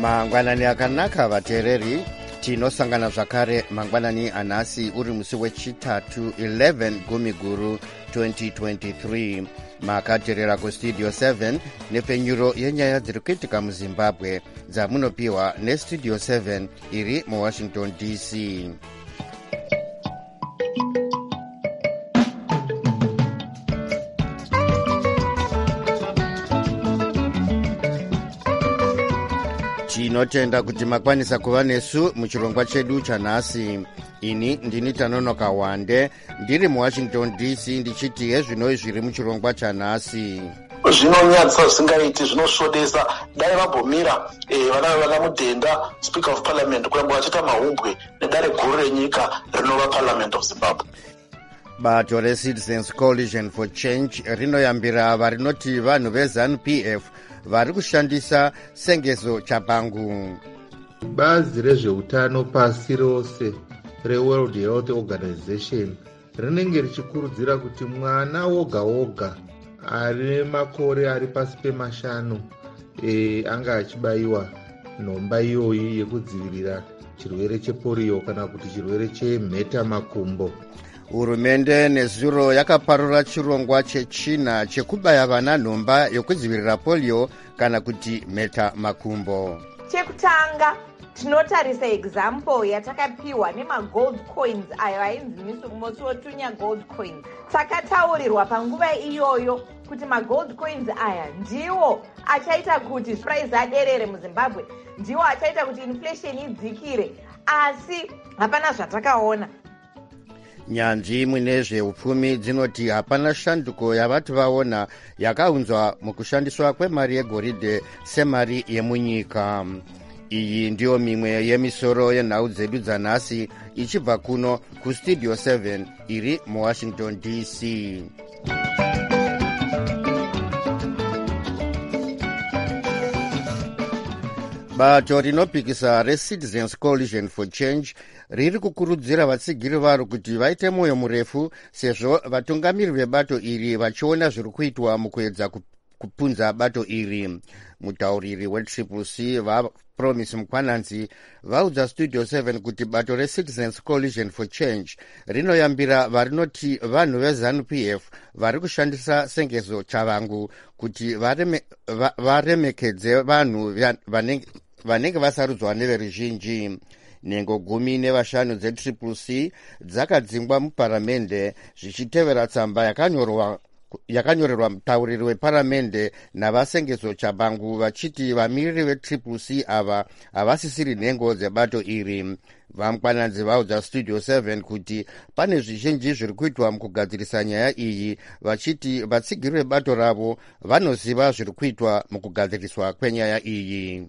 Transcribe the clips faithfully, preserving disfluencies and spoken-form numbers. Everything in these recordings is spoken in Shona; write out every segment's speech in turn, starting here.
mangwanani akanaka vateereri, tinosangana zvakare mangwanani anhasi uri musi wechitatu eleven gumi guru twenty twenty-three. makateerera kustudio seven nepfenyuro yenyaya dziri kuitika muzimbabwe dzamunopiwa nestudio seven iri muwashington D C. tinotenda kuti makwanisa kuva nesu muchirongwa chedu chanhasi. ini ndini Tanonoka Wande ndiri muwashington D C ndichiti hezvinoi zviri muchirongwa chanhasi. Zvinonyadzisa zvisingaiti, zvinosvodesa. Dai vambomira vana vanamudhenda speaker of parliament kuramba vachita mahumbwe nedare guru renyika rinova parliament of Zimbabwe. bato reCitizens Coalition for Change rinoyambira ava rinoti vanhu veZANU P F vari kushandisa sengezo chabangu. Bazi rezveutano pasi rose reWorld Health Organization rinenge richikurudzira kuti mwana woga woga ari makore ari pasi pemashanu e, anga achibayiwa nhomba iyoyi yekudzivirira chirwere chepolio kana kuti chirwere chemheta makumbo. Hurumende nezuro yakaparura chirongwa chechina chekubaya vana nhomba yokudzivirira polio kana kuti mheta makumbo. Chekutanga tinotarisa example yatakapiwa nemagold coins ayo ainzi Motsotunya gold coins. Takataurirwa panguva iyoyo kuti magold coins aya ndiwo achaita kuti price aderere muZimbabwe, ndiwo achaita kuti inflation idzikire, asi hapana zvatakaona. Nyanzvi mune zveupfumi dzinoti hapana shanduko yavati vaona yakaunzwa mukushandiswa kwemari yegoridhe semari yemunyika. Iyi ndiyo mimwe yemisoro yenhau dzedu dzanhasi ichibva kuno kustudio seven iri muwashington D C. bato rinopikisa reCitizens Coalition for Change riri kukurudzira vatsigiri varo kuti vaite mwoyo murefu sezvo vatungamiri vebato iri vachiona zviri kuitwa mukuedza kupunza bato iri. Mutauriri wetriple C vaPromise Mukwananzi vaudza studio seven kuti bato reCitizens Coalition for Change rinoyambira varinoti vanhu veZANU P F vari kushandisa sengezo chavangu kuti varemekedze vanhu vanenge vanenge vasarudzwa neveruzhinji. Nhengo gumi nevashanu dzetriple C dzakadzingwa muparamende zvichitevera tsamba yakanyorwa yakanyorerwa mutauriri weparamende navasengezo chabangu vachiti vamiriri vetriple C ava havasisiri nhengo dzebato iri. Vamukwananzi vaudza studio seven kuti pane zvizhinji zviri kuitwa mukugadzirisa nyaya iyi, vachiti vatsigiri vebato ravo vanoziva zviri kuitwa mukugadziriswa kwenyaya iyi.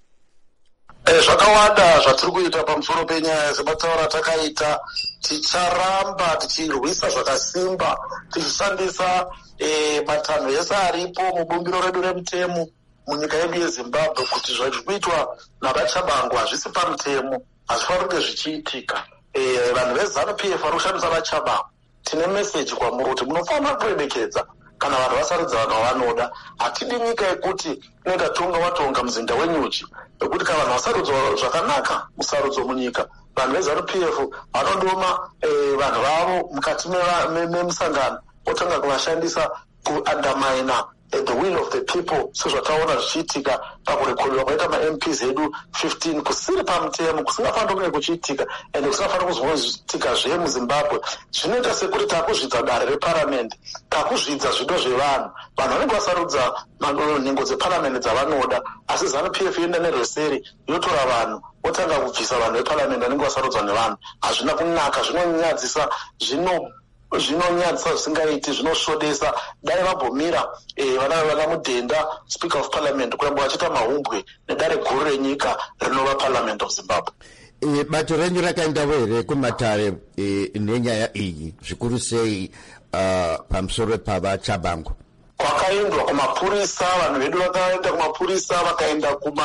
Zvakawanda zvatiri kuita pamusoro penyaya dzematauro atakaita. Ticharamba tichirwisa zvakasimba tichishandisa matanho ese aripo mubumbiro redu remutemo munyika yedu yeZimbabwe kuti zviri kuitwa navachabangu hazvisi pamutemo, hazvifaniri kunge zvichiitika. Vanhu veZANU P F vari kushandisa vachabangu, tine meseji kwamuri kuti munofanira kuremekedza kana vanhu vasarudza vanhu vavanoda. Hatidi nyika yekuti inoita tonga watonga muzinda wenyuchi, yekuti kana vanhu vasarudzwa zvakanaka musarudzo munyika. Vanhu veZANU P F vanondoma vanhu vavo mukati memusangano otanga kuvashandisa kuandamaina the will of the people, sezvataona zvichiitika pakurekodiwa kwaita ma-M Ps edu fifteen kusiri pamutemo, kusingafaniri kunge kuchiitika ende kusingafaniri kuzoitika zve muZimbabwe. Zvinoita sekuti takuzvidza dare reparamende, takuzvidza zvido zvevanhu. Vanhu vanenge vasarudza nhengo dzeparamende dzavanoda, asi ZANU P F yoenda nerweseri yotora vanhu otanga kubvisa vanhu veparamende vanenge vasarudzwa nevanhu. Hazvina kunaka, zvinonyadzisa, zvino zvinonyadzisa zvisingaiti, zvinosvodesa. Dai vambomira vana vanamudhenda speaker of parliament kuramba vachita mahumbwe nedare guru renyika rinova parliament of Zimbabwe. E, bato renyu rakaendawo here kumatare e, nenyaya iyi zvikuru sei uh, pamusoro pavachabangu? Kwakaendwa kumapurisa, vanhu vedu vakaenda kumapurisa, vakaenda kuma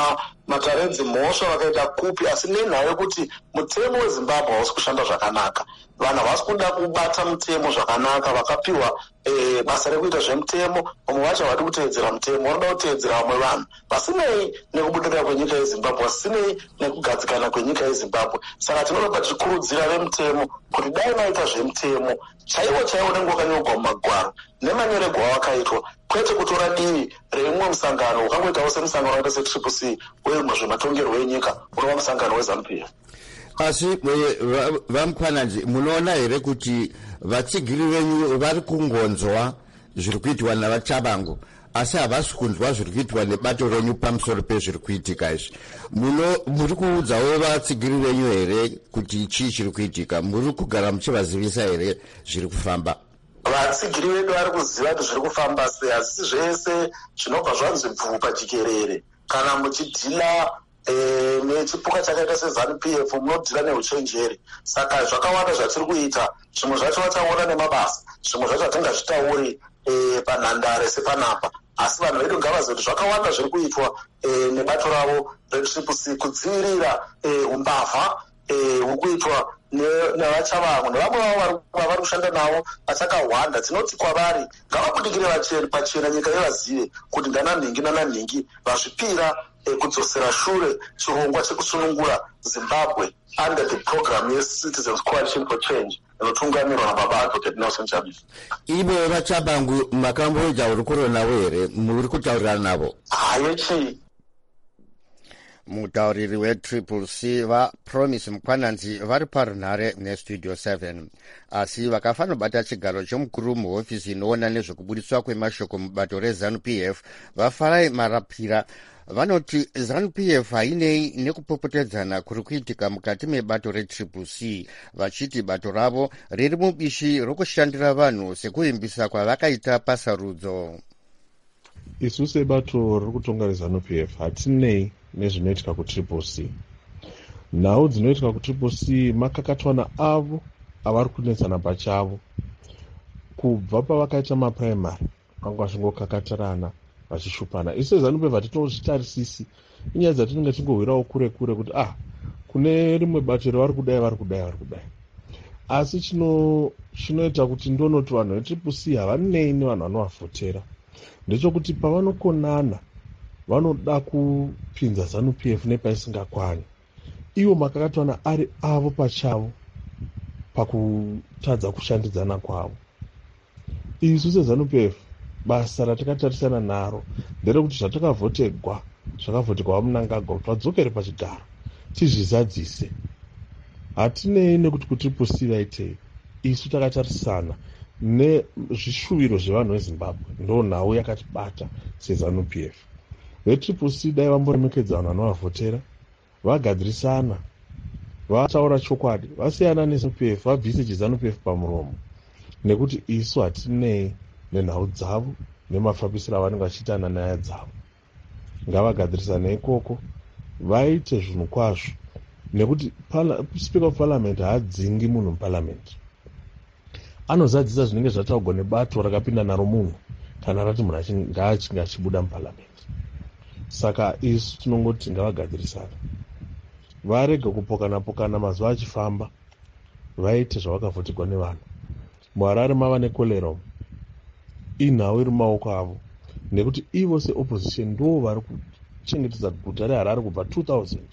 matarenzi mhosva vakaita kupi, asi nenhau yekuti mutemo wezimbabwe hausi kushanda zvakanaka. Vanhu havasi kuda kubata mutemo zvakanaka, vakapiwa e, basa rekuita zvemutemo, vamwe vacho havadi kuteedzera mutemo, vanoda kuteedzera vamwe vanhu, pasinei nekubudirira kwenyika yezimbabwe, pasinei nekugadzikana kwenyika yezimbabwe. Saka tinoda tichikurudzira vemutemo kuti dai maita zvemutemo chaiwo chaiwo nenguva wakanyorwa mumagwaro nemanyorerwo awakaitwa, kwete kutora divi reimwe musangano ukangoitawo semusangano wakaita setriple c uye mwe zvematongerwo enyika unova musangano weZANU-P F. Asi vamukwananzi, munoona here kuti vatsigiri venyu vari kungonzwa zviri kuitwa navachabangu, asi havasi kunzwa zviri kuitwa nebato renyu pamusoro pezviri kuitika izvi? Muri kuudzawo vatsigiri venyu here kuti chii chiri kuitika? Muri kugara muchivazivisa here zviri kufamba? Vatsigiri vedu vari kuziva kuti zviri kufamba sei, asi zvese zvinobva zvanzi bvuu pachikerere. Kana muchidhila E, nechipuka chakaita seZANU-P F munodhira neuchenjeri. Saka zvakawanda zvatiri kuita, zvimwe zvacho vachaona nemabasa, zvimwe zvacho hatingazvitauri e, panhandare sepanapa, asi vanhu vedu ngavazive kuti zvakawanda zviri kuitwa e, nebato ravo retriple c kudzivirira umbavha e, huri kuitwa nevachavangu nevamwe vavo vari kushanda navo vachakahwanda. Tinoti kwavari ngavabudikire pachena, nyika yevazive kuti ndananhingi nananhingi vazvipira kudzosera shure chirongwa chekusunungura Zimbabwe under the program yeCitizens Coalition for Change inotungamirwa nababa Advocate Nelson Chamisa. Ivo vachabangu makamboja uri kuronawo here, muri kutaurirana navo? Hayo chii? Mutauriri wetriple c vaPromise Mukwananzi vari parunhare nestudio seven, asi vakafanobata chigaro chomukuru muhofisi inoona nezvekubudiswa kwemashoko mubato reZANU-P F vaFarai Marapira vanoti ZANU-P F hainei nekupopotedzana kuri kuitika mukati mebato retriple c, vachiti bato ravo riri mubishi rokushandira vanhu sekuimbisa kwavakaita pasarudzo. Isu sebato riri kutonga reZANU-P F hatinei nezvinoitika kutriple c. Nhau dzinoitika kutriple c makakatwana avo avari kunetsana pachavo. Kubva pavakaita mapuraimari vanga vachingokakatarana vachishupana. Isu seZANU-P F hatitozvitarisisi, inyaya dzatinenge tingohwirawo kure kure kuti ah, kune rimwe bato vari kudai vari kudai vari kudai. Asi chino chinoita kuti ndonoti vanhu vetriple c havanei nevanhu vanovavhotera ndechekuti pavanokonana vanoda kupinza ZANU-P F nepaisingakwani. Ivo makakatwana ari avo pachavo pakutadza kushandidzana kwavo. Isu seZANU-P F basa ratakatarisana naro nderekuti zvatakavhotegwa zvakavhotegwa vamunangagwa kuti vadzokere pachigaro tizvizadzise. Hatinei nekuti kutriple c vaitei, isu takatarisana nezvishuviro zvevanhu veZimbabwe, ndo nhau yakatibata seZANU-P F. Vetriple c dai vamboremekedza vanhu vanovavhotera, vagadzirisana, vataura chokwadi, vasiyana neZANU-P F, vabvise chiZANU-P F pamuromo, nekuti isu hatinei nenhau dzavo nemafambisiro avanenge vachiitana nyaya dzavo. Ngavagadzirisane ikoko, vaite zvinhu kwazvo, nekuti Speaker of Parliament haadzingi munhu muParliament. Anozadzisa zvinenge zvataurwa nebato rakapinda naro munhu kana rati munhu achinge achibuda muParliament. Saka isu tinongoti ngavagadzirisana, varege kupokana pokana mazuva achifamba, vaite zvavakavhotegwa nevanhu. MuHarare mava nekolera, inhau iri mumaoko avo, nekuti ivo seopposition ndo vari kuchengetedza guta reHarare kubva two thousand.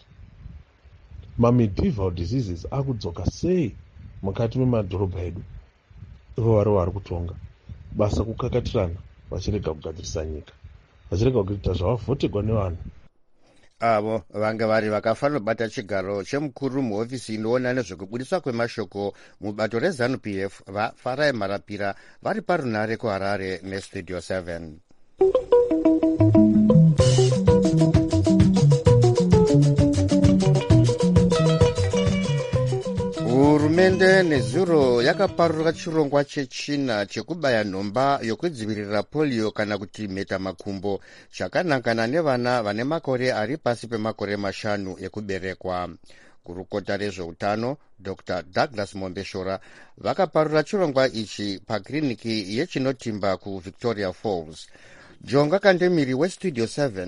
Mamedieval diseases akudzoka sei mukati memadhorobha edu? Ivo vari vari kutonga basa kukakatirana, vachirega kugadzirisa nyika, vachirega kuita zvavavhotegwa nevanhu. Avo vanga vari vakafanobata chigaro chemukuru muhofisi inoona nezvekubudiswa kwemashoko mubato reZANU-P F vaFarai Marapira vari parunhare kuHarare nestudio seven. Hurumende nezuro yakaparura chirongwa chechina chekubaya nhomba yokudzivirira polio kana kuti mhetamakumbo chakanangana nevana vane makore ari pasi pemakore mashanu ekuberekwa. Gurukota rezveutano Doctor Douglas Mombeshora vakaparura chirongwa ichi pakiriniki yechinotimba kuVictoria Falls. Jonga Kandemiri westudio seven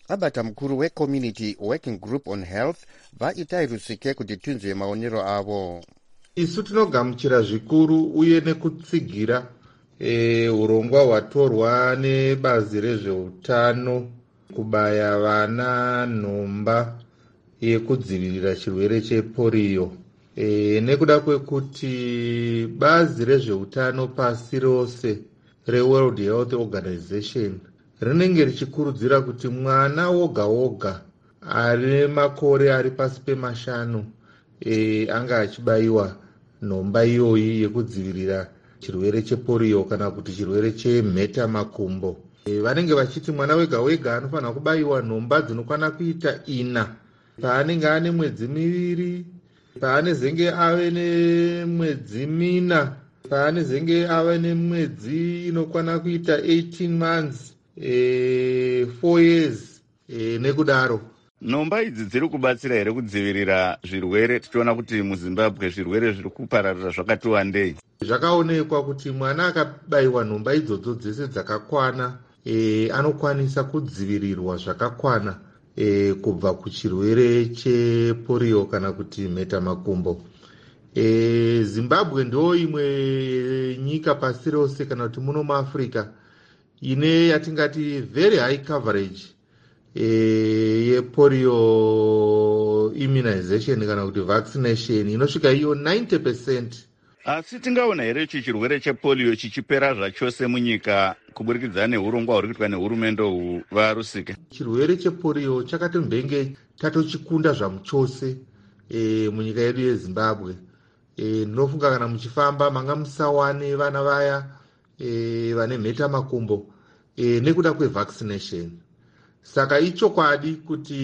abata mukuru wecommunity working group on health vaitai rusike kuti tinzwe maonero avo. Isu tinogamuchira zvikuru uye nekutsigira e, urongwa hwatorwa nebazi rezveutano kubaya vana nhomba yekudzivirira chirwere chepolio. E, nekuda kwekuti bazi rezveutano pasi rose reWorld Health Organization rinenge richikurudzira kuti mwana woga woga ari makore ari pasi pemashanu e, anga achibayiwa nhomba iyoyi yekudzivirira chirwere chepolio kana kuti chirwere chemheta makumbo. E, vanenge vachiti mwana wega wega anofanira kubayiwa nhomba dzinokwana kuita ina paanenge ane mwedzi miviri, paanezenge ave nemwedzi mina, paanezenge ave nemwedzi inokwana kuita eighteen months, e, four years e, nekudaro. Nhomba idzi dziri kubatsira here kudzivirira zvirwere? Tichiona kuti muZimbabwe zvirwere zviri kupararira zvakati wandei. Zvakaonekwa kuti mwana akabayiwa nhomba idzodzo dzese dzakakwana e, anokwanisa kudzivirirwa zvakakwana e, kubva kuchirwere chepolio kana kuti mheta makumbo. E, Zimbabwe ndo imwe nyika pasi rose kana kuti muno muAfrica ine yatingati very high coverage e, yepolio immunization kana kuti vaccination inosvika iyo ninety percent. Asi tingaona here ichi chirwere chepolio chichipera zvachose munyika kuburikidza neurongwa huri kuitwa nehurumende huu varusike? Chirwere chepolio chakatombenge tatochikunda zvamuchose e, munyika yedu yeZimbabwe. E, ndinofunga kana muchifamba manga musawane vana vaya e, vane mheta makumbo e, nekuda kwevaccination. Saka ichokwadi kuti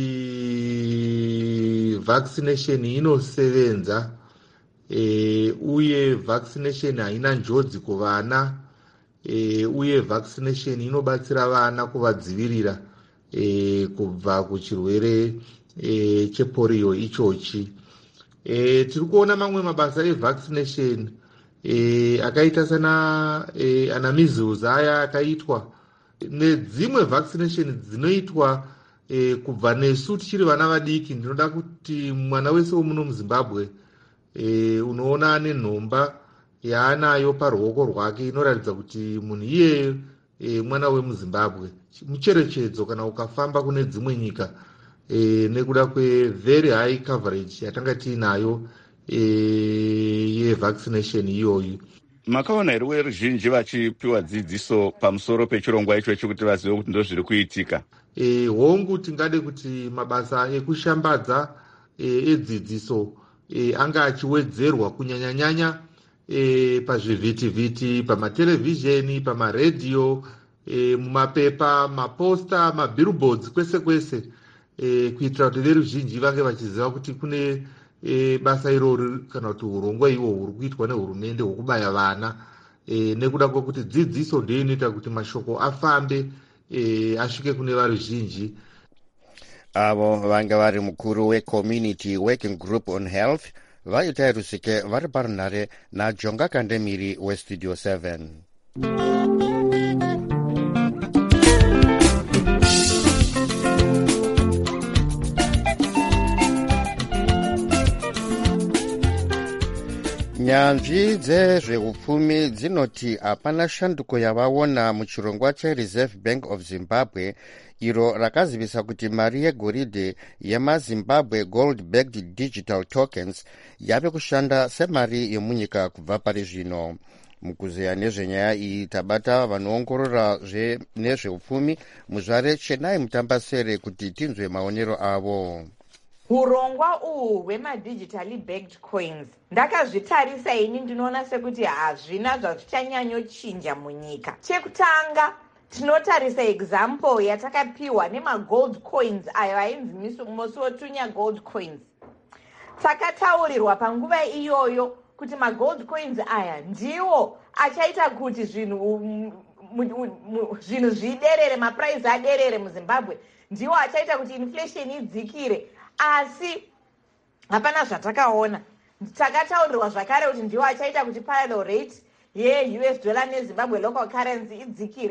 vaccination inosevenza e, uye vaccination haina njodzi kuvana e, uye vaccination inobatsira vana kuvadzivirira e, kubva kuchirwere e, chepolio ichochi. E, tiri kuona mamwe mabasa evaccination e, akaita sana e, ana measles aya akaitwa nedzimwe vaccination dzinoitwa e, kubva nesu tichiri vana vadiki. Ndinoda kuti mwana wese womuno muZimbabwe e, unoona ane nhomba yaanayo paruoko rwake inoratidza kuti munhu iyeyo e, mwana wemuZimbabwe. Mucherechedzo kana ukafamba kune dzimwe nyika e, nekuda kwe-very high coverage yatanga tiinayo e, yevaccination iyoyi. Makaona here veruzhinji vachipiwa dzidziso pamusoro pechirongwa ichochi kuti vazive kuti ndo zviri kuitika? E, hongu tingade kuti mabasa ekushambadza e, edzidziso e, anga achiwedzerwa kunyanya-nyanya e, pazvivhiti-vhiti, pamatelevhizheni, pamaredhiyo, e, mumapepa, maposta, mabillboards, kwese kwese e, kuitira kuti veruzhinji vange vachiziva kuti kune e, basa irori kana kuti urongwa iwo huri kuitwa nehurumende hwekubaya vana e, nekuda kwekuti dzidziso ndiyo inoita kuti mashoko afambe e, asvike kune varuzhinji. Avo vanga vari mukuru wecommunity working group on health vaitai rusike vari parunhare naJonga Kandemiri westudio seven. Nyanzvi dzezveupfumi dzinoti hapana shanduko yavaona muchirongwa cheReserve Bank of Zimbabwe iro rakazivisa kuti mari yegoridhe yemaZimbabwe gold-backed digital tokens yave kushanda semari yemunyika kubva pari zvino. Mukuzeya nezvenyaya iyi tabata vanoongorora nezveupfumi muzvare Chenai Mutambasere kuti tinzwe maonero avo. Urongwa uhu hwemadigitally backed coins ndakazvitarisa ini ndinoona sekuti hazvina zvazvichanyanyochinja munyika. Chekutanga tinotarisa example yatakapiwa nemagold coins ayo ainzi Mosotunya gold coins. Takataurirwa panguva iyoyo kuti magold coins aya ndiwo achaita kuti zvinhu zvinhu zviderere, maprice aderere muZimbabwe, ndiwo achaita kuti inflation idzikire. Asi hapana zvatakaona. Takataurirwa zvakare kuti ndiwo achaita kuti parallel rate ye-U S dollar neZimbabwe local currency idzikire.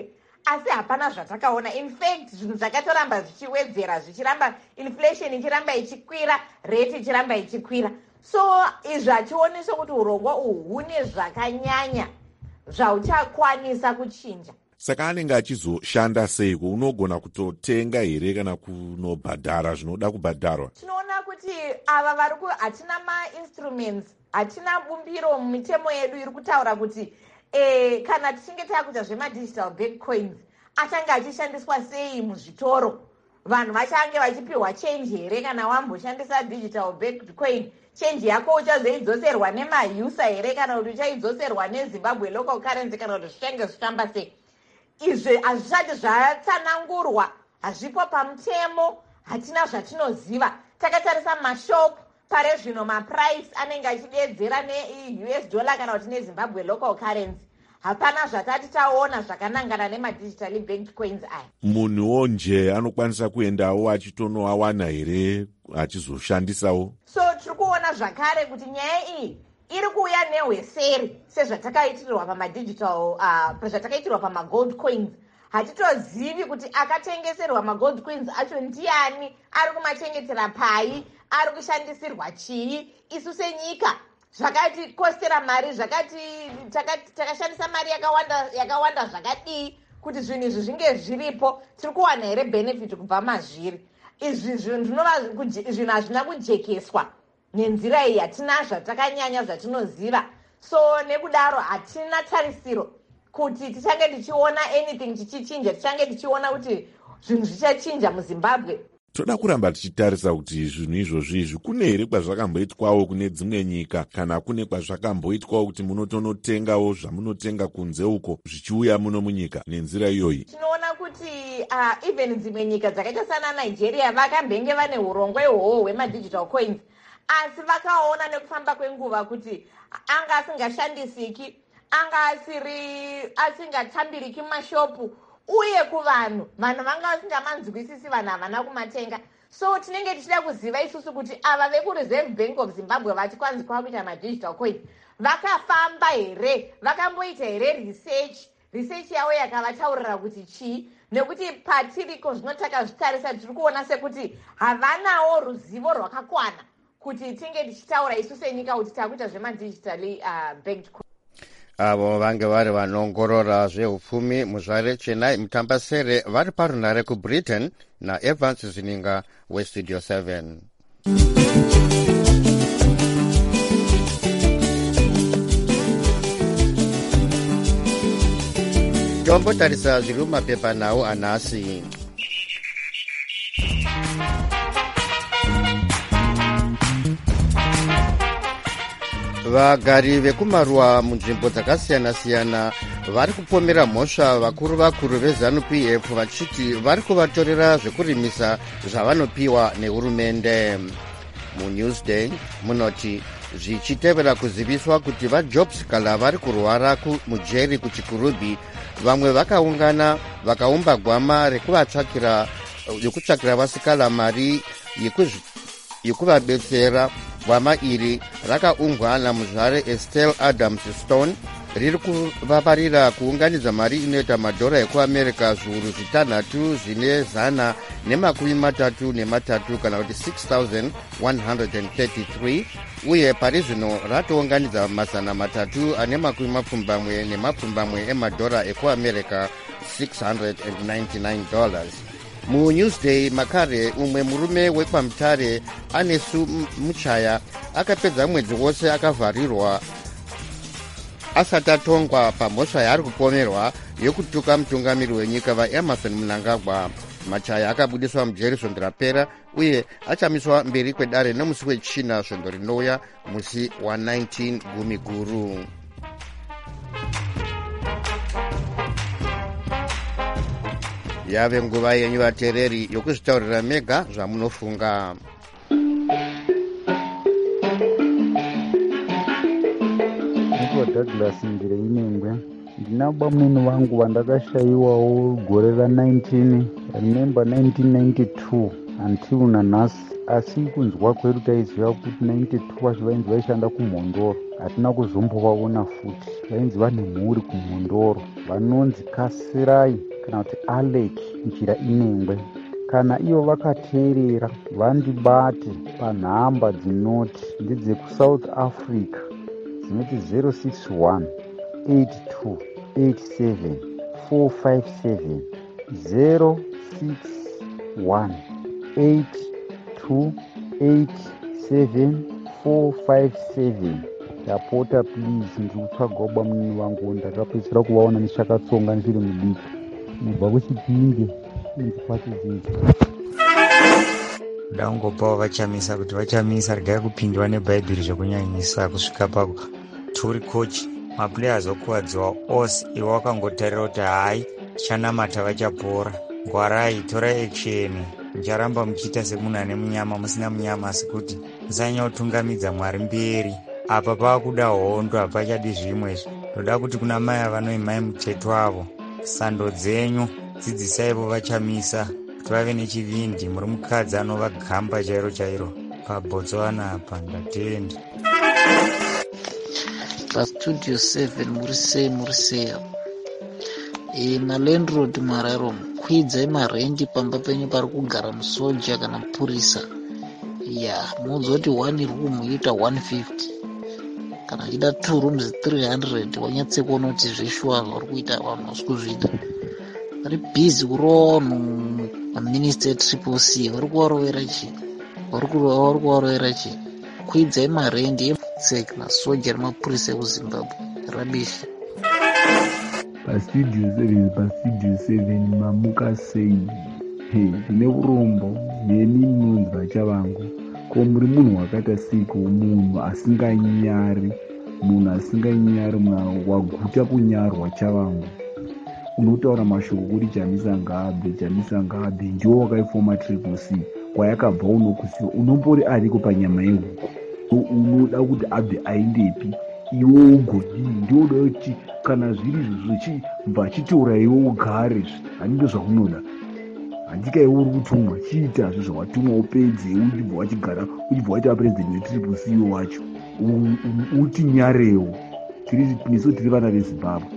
asi hapana zvatakaona. In fact zvinhu zvakatoramba zvichiwedzera, zvichiramba, inflation ichiramba ichikwira, rate ichiramba ichikwira. So izvi achionesa kuti urongwa uhu hune zvakanyanya zvauchakwanisa kuchinja. Saka anenge achizoshanda seiko? Unogona kutotenga here kana kunobhadhara zvinoda kubhadharwa? Tinoona kuti ava vari ku hatina ma-instruments, hatina bumbiro mumitemo yedu iri kutaura kuti eh, kana tichinge takuita zvema-digital bitcoins achange achishandiswa sei muzvitoro. Vanhu vachange vachipiwa change here kana wamboshandisa digital bitcoin? Change yako uchazoidzoserwa nemausa here kana kuti uchaidzoserwa neZimbabwe local currency kana kuti zvichange zvichitamba sei? Izvi hazvisati zvatsanangurwa, hazvipo pamutemo, hatina zvatinoziva. Takatarisa mashopu pare zvino maprice anenge achidedzera ne-U S dollar kana kuti neZimbabwe local currency. Hapana zvatati taona zvakanangana nemadigital bitcoins aya. Munhuwo nje anokwanisa kuendawo achitonoawana here achizoshandisawo? So tiri kuona zvakare kuti nyaya iyi iri kuuya nehweseri sezvatakaitirwa pamadigital uh, zvatakaitirwa pamagold coins. Hatitozivi kuti akatengeserwa magold coins acho ndiani, ari kumachengetera pai, ari kushandisirwa chii. Isu senyika zvakatikostera mari, zvakati takashandisa mari yakawanda yakawanda zvakadii kuti zvinhu izvi zvinge zviripo. Tiri kuwana here benefit kubva mazviri izvi? Ndinova zvinhu hazvina kujekeswa nenzira iyi, hatina zvatakanyanya zvatinoziva. So nekudaro hatina tarisiro kuti tichange tichiona anything chichichinja, tichange tichiona kuti zvinhu zvichachinja muZimbabwe. Toda kuramba tichitarisa kuti zvinhu izvozvi izvi kune here kwazvakamboitwawo kune dzimwe nyika, kana kune kwazvakamboitwawo kuti munotonotengawo zvamunotenga kunze uko zvichiuya muno munyika nenzira iyoyi. Tinoona kuti uh, even dzimwe nyika dzakaita sana Nigeria vakambenge vane urongwa ihwohwo hwemadigital coins, asi vakaona nekufamba kwenguva kuti anga asingashandisiki, anga asiri asingatambiriki mashopu, uye kuvanhu vanhu vanga vasingamanzwisisi, vanhu havana kumatenga. So tinenge tichida kuziva isusu kuti ava vekuReserve Bank of Zimbabwe vati kwanzi kwakuita madigital coins vakafamba here, vakamboita here research research yavo yakavataurira kuti chii? Nekuti patiriko zvinotaka zvitarisa tiri kuona sekuti havanawo ruzivo rwakakwana kuti tinge tichitaura isu senyika kuti takuita zvemadigitally uh, banked coins. Avo vange vari vanongorora zveupfumi muzvare Chennai Mutambasere vari parunare kuBritain naEvans Zininga weStudio seven. Tombotarisa zviri mumapepa nawo anhasi. Vagari vekumaruwa munzvimbo dzakasiyana-siyana vari kupomera mhosva vakuru vakuru veZANU-P F vachiti vari kuvatorera zvekurimisa zvavanopiwa nehurumende. MuNewsday munoti zvichitevera kuziviswa kuti vaJobs Kala vari kurwara mujeri kuChikurubi, vamwe vakaungana vakaumba gwama rekuvatsvakira yekutsvakira vasikala mari yekuvabetsera. Gwama iri rakaumbwa namuzvare Estelle Adams Stone riri kuvaparira kuunganidza mari inoita madhora ekuAmerica zviuru zvitanhatu zvine zana nemakumi matatu nematatu kana kuti six thousand one hundred thirty-three, uye pari zvino ratounganidza mazana matatu ane makumi mapfumbamwe nemapfumbamwe emadhora ekuAmerica six hundred ninety-nine dollars. MuNewsday makare umwe murume wekwamutare anesu muchaya akapedza mwedzi wose akavharirwa asati atongwa pamhosva yaari kupomerwa yokutuka mutungamiri wenyika vaEmerson Mnangagwa. Machaya akabudiswa mujeri svondo rapera uye achamiswa mberi kwedare nemusi wechina svondo rinouya musi wa nineteen gumi guru. Yave nguva yenyu vateereri yokuzvitaurira mega zvamunofunga. Ndiko Douglas Ndireinengwe. Ndina bamweni vangu vandakashayiwawo gore ra19 remember nineteen ninety-two until nanhasi, asi kunzwa kwedu taiziva kuti ninety-two vacho vainzi vaishanda kumhondoro. Hatina kuzombovaona futi. Vainzi vane mhuri kumhondoro vanonzi Kasirai kana kuti alec njira inengwe. Kana ivo vakateerera vandibate panhamba dzinoti ndedzekuSouth Africa dzinoti zero six one eight two eight seven four five seven zero six one eight two eight seven four five seven. Ndapota please, ndiri kutsvaga uba munini wangu, ndakapedzisira kuvaona ndichakatsonga ndiri mudiki mubva kuchipinge inzi kwatizidzi. Ndangopawo vachamisa kuti vachamisa regai kupindwa nebhaibheri zvekunyanyisa kusvika pako turi kochi maplayers okuwadziwa ose ivo vakangotarira kuti hai chanamata vachapora. Ngwarai, torai action. Mucharamba muchiita semunhu ane munyama musina munyama, asi kuti musanyaotungamidza Mwari mberi. Apa paakuda hondo, hapachadi zvimwezvo. Ndoda kuti kuna mai avanoimai muteto avo, sando dzenyu dzidzisaivo vachamisa kuti vave nechivindi. Muri mukadzi anovagamba chairo chairo pabhotswana apa. Ndatenda pastudio seven muri sei muri sei e malandlord mararo kwidzai marendi pamba penyu pari kugara musoja kana mupurisa ya muzoti one room yoita one fifty kana chida two rooms three hundred. Wanyatsekuona kuti zveshuwa vari kuita vanhu vasi kuzvida vari bhizi kuronhu maminista etriple c vari kuvarovera chi vari kuvarovera chi kwidzai marendi sek masoja nemapurisa ekuzimbabwe rabishi. Pastudio seven pastudio seven mamuka sei ndine urombo neni munonzi vachavangu ko muri munhu wakaita siko munhu asinganyari munhu asinganyari munhu waguta kunyarwa chavangu unotaura mashoko kuti chamisa ngabe chamisa ngabe ndiwo wakaifoma triple c kwayakabva unokusiwa unombori ariko panyama yehuku unoda kuti abve aendepi iwe ugodini. Ndioda kuti kana zviri zvichibva achitaura iwe ugare handiko zvaunoda. Handika iwe uri kutumwa chiita zvo zvawatumwa upedze uchibva wachigara uchibva waita president wetriple c iwo wacho uti nyarewo. Nesu tiri vana vezimbabwe.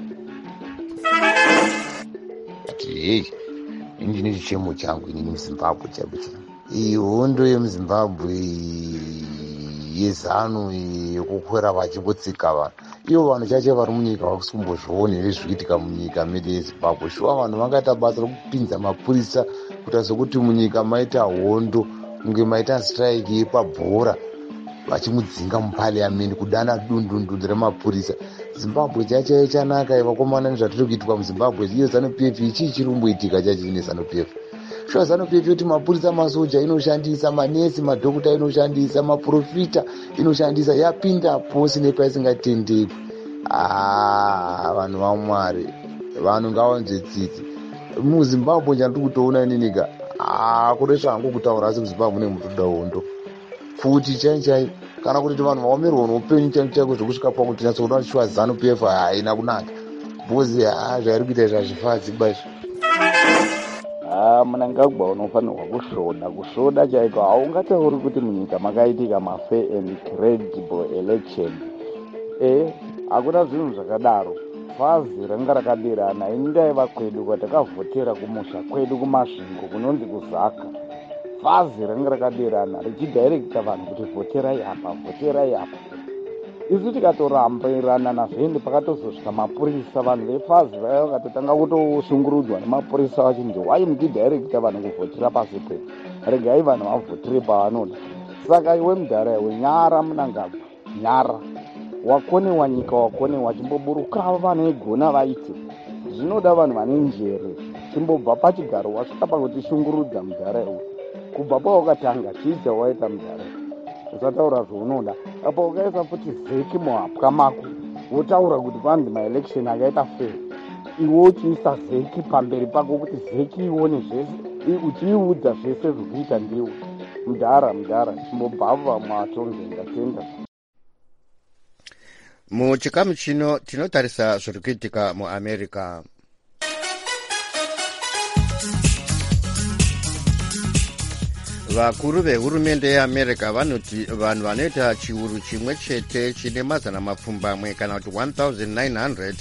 Hei indine chichemo changu inini muzimbabwe chabucha iyi hondo yemuzimbabwe yezano yekukwera vachimbotsika vanhu ivo vanhu chache vari munyika vakusimbozvione here zviitika munyika medu yezimbabwe. Shuwa vanhu vangaita basa rekupinza mapurisa kuita sokuti munyika maita hondo kunge maita strike yepabhora vachimudzinga mupariamendi kudana dundundu remapurisa. Zimbabwe chache chanaka vakomana nezvatiri kuitwa muzimbabwe iyo zanu p f ichii chiri kumboitika chachi ine zanu p f. Shuwa zanu p f kuti mapurisa masoja inoshandisa, manesi madhokota inoshandisa, maprofita inoshandisa, yapindapo sine paisingatendekwi. Ah, vanhu vaMwari vanhu ngavanzwe tsitsi muzimbabwe chandiri kutoona ininika. Ah, kuresva hangu kutaura asi muzimbabwe mune mutoda hondo futi chai chai kana kuti vanhu vaomerwa noupenyu changu chako zvokusvika pakuti nyatsoona shuwa zanu p f haina kunaka bhozi. Ha zvairi kuita zvazvifadzi baizvo. Ah, munangagwa unofanirwa kusvoda kusvoda chaiko. Haungatauri kuti munyika makaitika mafair and credible election. Eh, hakuna zvinhu zvakadaro. Fazi ranga rakaderana indaiva kwedu kwatakavhotera kumusha kwedu kumasvingo kunonzi kuzaka. Fazi ranga rakaderana richidhairekta vanhu kuti vhoterai apa vhoterai apa. Isu tikatorambirana nazvende pakatozosvika mapurisa vanhu vefazi vaya vakatotanga kutoshungurudzwa nemapurisa vachiti wai muchidhairekta vanhu kuvhotera pasi pedu, regai vanhu vavhotere pavanoda. Saka iwe mudhara iwe nyara munangagwa nyara wakonewa nyika wakonewa chimboburukava vanhu egona vaite. Zvinoda vanhu vane njere chimbobva pachigaro wasvika pakutishungurudza mudhara iwe kubva pawakatanga chiita waita mudhara usataura zvaunoda. Apa ukaisa futi zeki muhapwa mako wotaura kuti panzi maelection akaita fair, iwe uchiisa zeki pamberi pako kuti zeki ione zvese uchiiudza zvese zvekuita ndiwe mudhara mudhara chimbobva mwatonge ndatenda. Muchikamu chino tinotarisa zviri kuitika muAmerica. Vakuru vehurumende yeAmerica vanoti vanhu vanoita chiuru chimwe chete chine mazana mapfumbamwe kana kuti nineteen hundred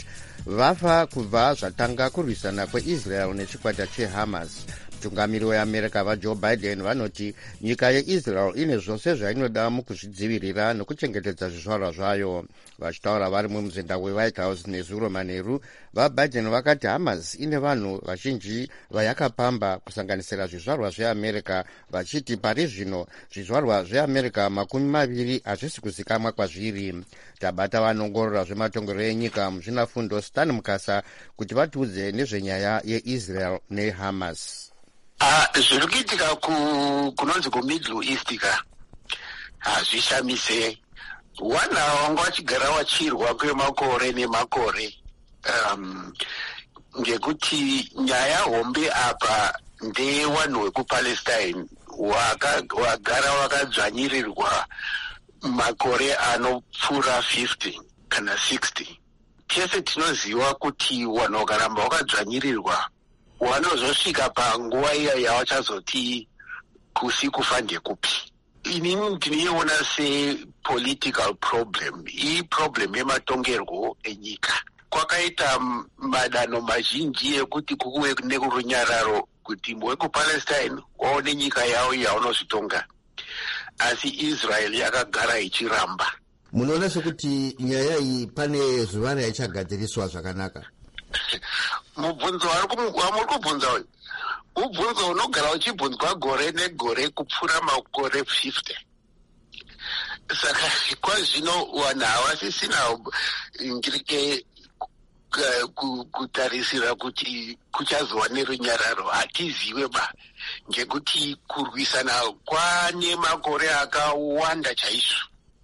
vafa kubva zvatanga kurwisana kweisrael nechikwata chehamas. Mutungamiri weamerica vajoe biden vanoti nyika yeisrael ine zvose zvainoda mukuzvidzivirira nokuchengetedza zvizvarwa zvayo. Vachitaura vari mumuzinda wewhite house nezuro manheru, vabiden vakati hamas ine vanhu vazhinji vayakapamba kusanganisira zvizvarwa zveamerica, vachiti pari zvino zvizvarwa zveamerica makumi maviri hazvisi kuzikamwa kwazviri. Tabata vanongorora zvematongero enyika muzvinafundo Stan Mukasa kuti vatiudze nezvenyaya yeisrael nehamas. Uh, zviri kuitika kunonzi kumiddle east ka hazvishamise. Wana wanga wachigara wachirwa kwemakore nemakore, um, ngekuti nyaya hombe apa ndeyewanhu wekupalestine wagara wakadzvanyirirwa makore anopfuura fifty kana sixty. Tese tinoziva kuti wanhu wakaramba wakadzvanyirirwa wanozosvika panguva iya yawachazoti kusi kufa ndekupi. Inini ndinoiona sepolitical problem, iyi problem yematongerwo enyika. Kwakaita madanho mazhinji ekuti kukuwe nekurunyararo kuti wekupalestine waone nyika yawo yaunozvitonga, asi Israel yakagara ichiramba. Munoona sekuti nyaya iyi pane zuva raichagadziriswa zvakanaka? Mubvunzo wamuri kubvunza uyu mubvunzo unogara uchibvunzwa gore negore kupfuura makore fifty. Saka kwazvino vanhu havasisina ngirike kutarisira kuti kuchazova nerunyararo. Hatiziwe ba, ngekuti kurwisana kwane makore akawanda chaizvo.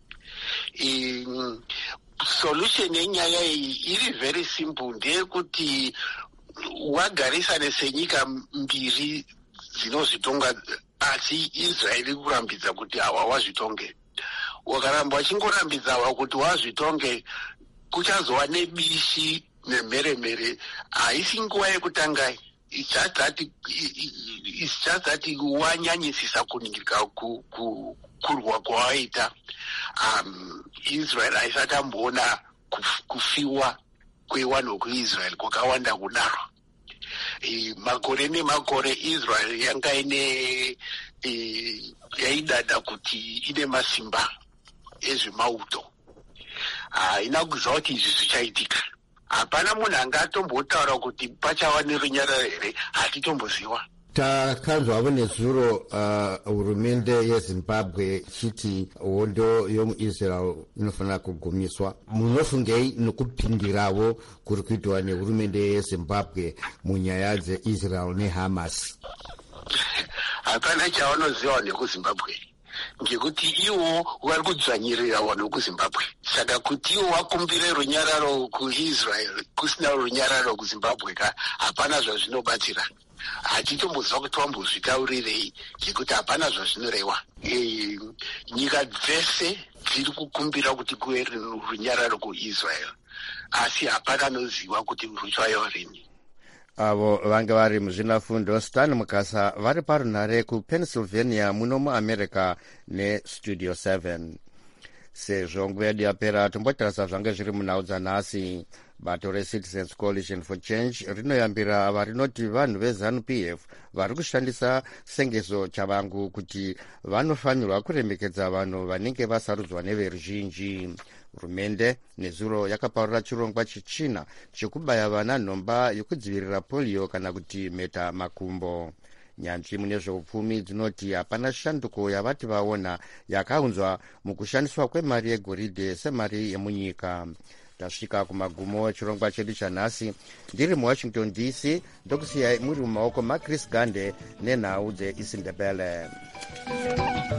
Um, solution yenyaya iyi iri very simple, ndeyekuti wagarisane senyika mbiri dzinozvitonga asi Israel kurambidza kuti hawa wazvitonge. Wakaramba wachingorambidza kuti wazvitonge, kuchazova nebishi nemheremhere. Haisi nguva yekutanga, it's just that wanyanyisisa kuningirika kurwa kwawaita. Um, Israel haisatamboona kufiwa kwewanhu wekuisrael kwakawanda kudaro. E, makore nemakore Israel yanga ine e, yaidada kuti ine masimba ezvemauto. Haina kuziva kuti izvi zvichaitika. Hapana munhu angatombotaura kuti pachava nerunyararo here, hatitomboziva. Takanzwavo nezuro hurumende uh, yeZimbabwe chiti hondo yomuisrael inofanira kugumiswa. Munofungei nokupindiravo kuri kuitwa nehurumende yeZimbabwe munyaya dzeisrael nehamas? Hapana chavanoziva nekuzimbabwe, ngekuti iwo vari kudzvanyirira vanhu vekuzimbabwe. Saka kuti iwo wakumbire runyararo kuisrael kusina runyararo kuzimbabwe ka hapana zvazvinobatsira. Hatitomboziva kuti wambozvitaurirei, ngekuti hapana zvazvinoreva. E, nyika dzese dziri kukumbira kuti kuve runyararo kuisrael, asi hapana anoziva kuti ruchayo rini. Avo vange vari muzvinafundo Stan Mukasa vari parunhare kuPennsylvania muno muamerica nestudio seven. Sezvo nguva yedu yapera, tombotarisa zvange zviri munhau dzanhasi. Bato reCitizens Coalition for Change rinoyambira ava rinoti vanhu veZANU-P F vari kushandisa sengezo chavangu kuti vanofanirwa kuremekedza vanhu vanenge vasarudzwa neveruzhinji. Hurumende nezuro yakapaurira chirongwa chechina chekubaya vana nhomba yokudzivirira polio kana kuti mheta makumbo. Nyanzvi mune zveupfumi dzinoti hapana shanduko yavati vaona yakaunzwa mukushandiswa kwemari yegoridhe semari yemunyika. Tasvika kumagumo chirongwa chedu chanhasi. Ndiri muWashington D C, ndokusiyai muri mumaoko maChris Gande nenhau dzeIsindebele.